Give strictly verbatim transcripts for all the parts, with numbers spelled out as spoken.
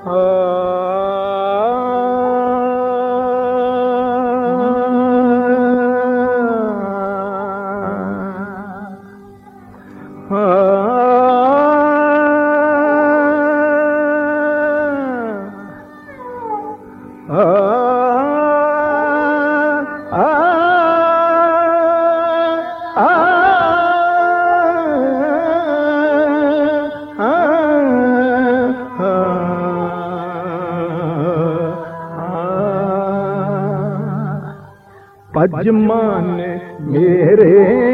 पजमान मेरे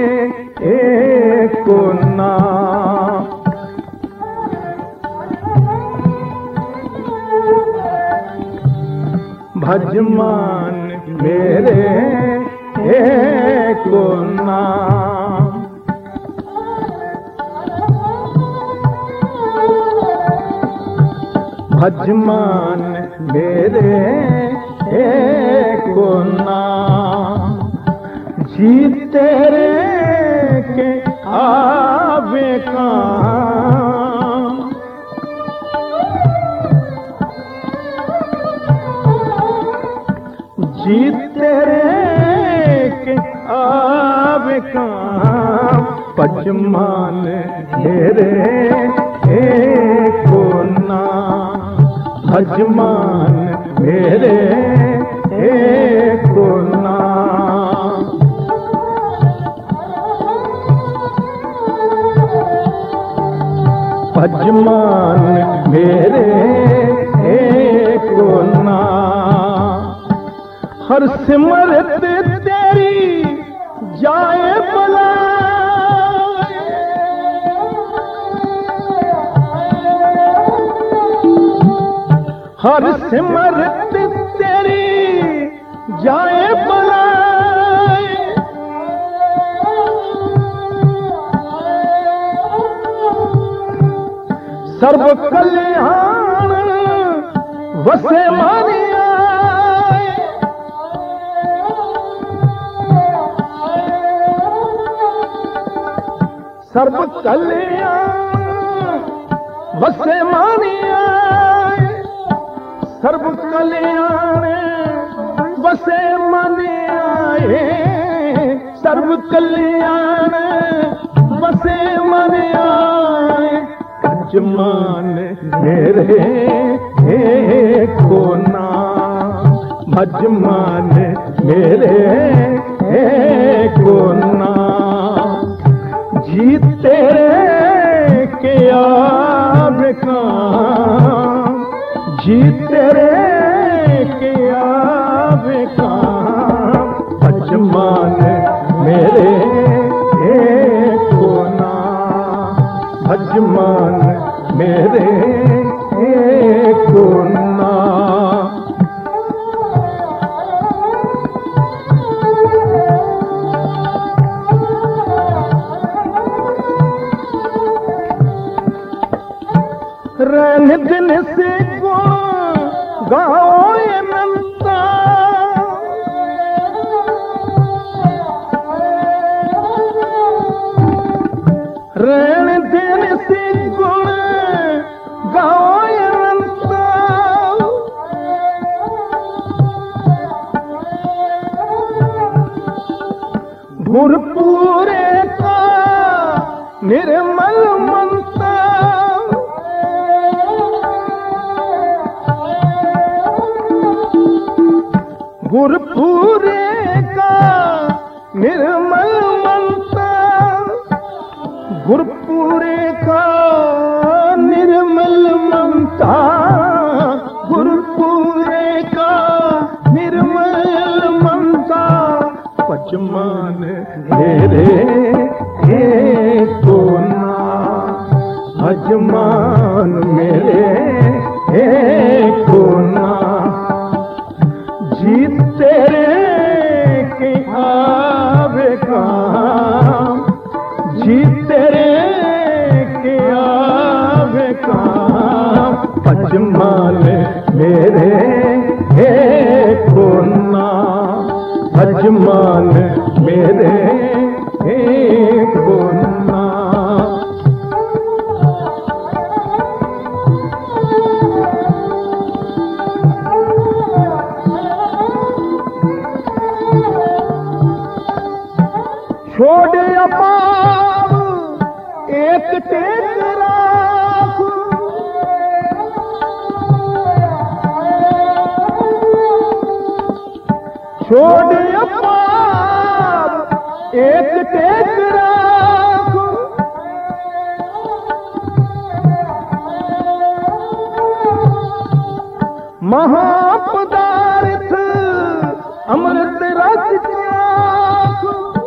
एक नाम, भजमान मेरे एक नाम, भजमान मेरे एक नाम, जी तेरे के आवे काम, जी तेरे के आवे काम, पजमान मेरे एक नाम, भजमान मेरे एक नाम, भजमान मेरे एक नाम, हर सिमरत तेरी जाए भला, हर सिमरत तेरी जाए भला, सर्व कल्याण वसे मानिया, सर्व कल्याण वसे मानिया, सर्व कल्याण वसे मानिया, सर्व कल्याण वसे मानिया, भजमान मेरे एक नाम, भजमान मेरे एक नाम, जी तेरे के आवे काम, जी तेरे के आवे काम, भजमान मेरे एक नाम, भजमान मेरे एक नाम, रैन दिन से गाओ ये मनता, रैन दिन से गुण गाओ ये मनता, गुरपुरे का निर्मल मनता, गुरपुरे का निर्मल मनता, गुरपुरे का निर्मल मनता, गुरपुरे का निर्मल मनता, पचमान मेरे एक नाम, भजमान मेरे एक नाम, जी तेरे के आवे काम, जी तेरे के आवे काम, भजमान मेरे एक नाम, भजमान मेरे एक नाम, अपार एक टेक राख, छोड़ अपार एक टेक राख, महापदार्थ अमृत रस चाख,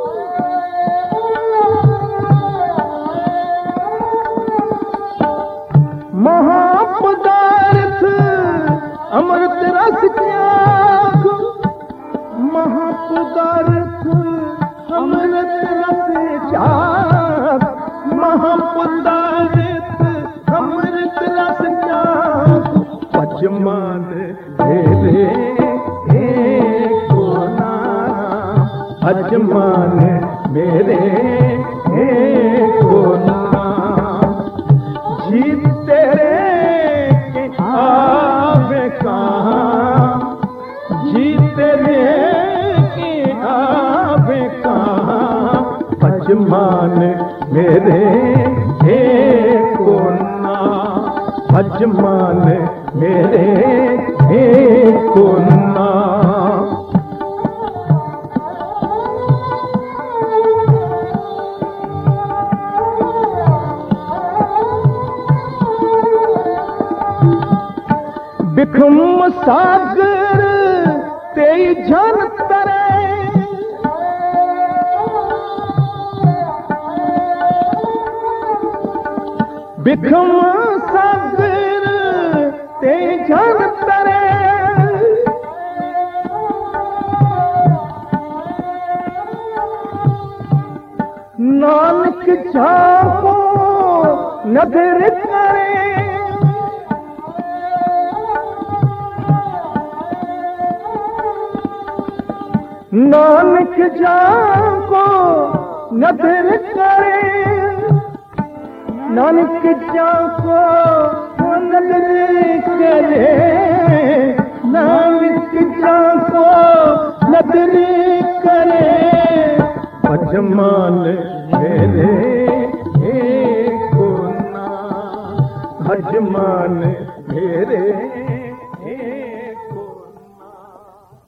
महापदार्थ अमृत रस चाख, महापदार्थ अमृत रस चाख, महापदार्थ अमृत रस चाख, पचमान मेरे को नाम, पचमान मेरे को नाम, जीत तेरे के आवे कहाँ, जीत तेरे के आवे कहाँ, पचमान मेरे को नाम, पचमान मेरे को नाम। बिखम सागर तेई जन तरे, बिखम सागर तेई जन तरे, नानक जाको नदर करे, नानक जाको नदर करे, नानक जाको नदर करे, नानक जाको नदर करे, पचमान मेरे को नाम, पचमान मेरे